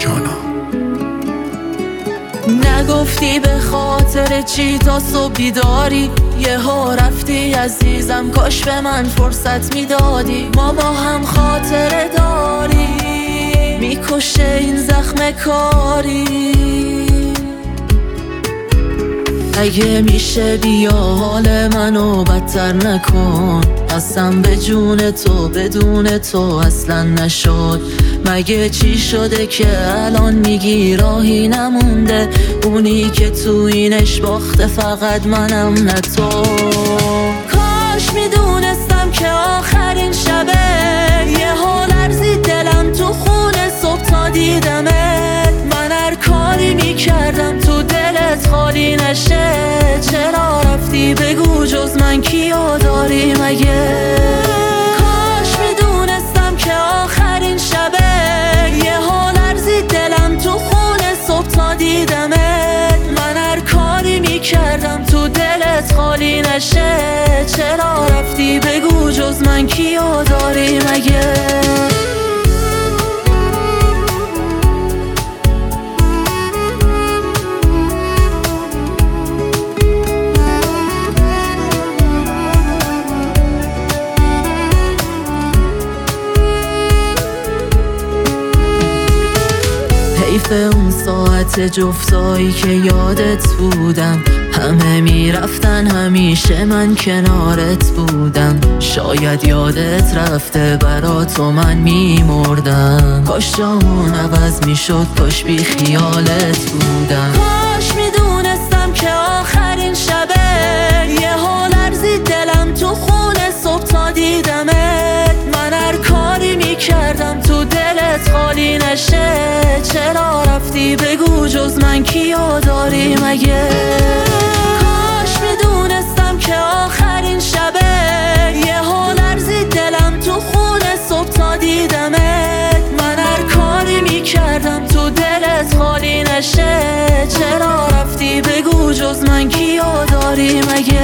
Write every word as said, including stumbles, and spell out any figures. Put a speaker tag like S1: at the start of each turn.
S1: جانا.
S2: نگفتی به خاطر چی تا صبح بیداری، یه ها رفتی عزیزم، کاش به من فرصت میدادی. ما با هم خاطره داری، میکشه این زخم کاری. اگه میشه بیا حال منو بدتر نکن، قسم به جون تو بدون تو اصلا نشد. مگه چی شده که الان میگی راهی نمونده؟ اونی که تو اینش باخته فقط منم نه تو. کاش میدونستم که آخرین شبه، یه حال لرزید دلم تو خونه صبح تا دیدمت. من هر کاری میکردم تو دلت خالی نشه. چرا رفتی بگو جز من کیو داری مگه؟ کاش میدونستم که آخرین شبه، یه حال لرزید دلم تو خونه صبح تا دیدمت. من هر کاری میکردم تو دلت خالی نشه. چرا رفتی بگو جز من کیو داری مگه؟ حیف اون ساعت جفتایی که یادت بودم، همه میرفتن همیشه من کنارت بودم. شاید یادت رفته برا تو من میمردم. کاش جامون عوض میشد، کاش بی خیالت بودم. کاش میدونستم که آخرین شبه، یه حال لرزید دلم تو خونه صبح تا دیدمت. من هر کاری میکردم تو دلت خالی نشه. چرا رفتی بگو جز من کیو داری مگه؟ کاش میدونستم که آخرین شبه، یه حال لرزید دلم تو خونه صبح تا دیدمت. من هر کاری میکردم تو دلت خالی نشه. چرا رفتی بگو جز من کیو داری مگه؟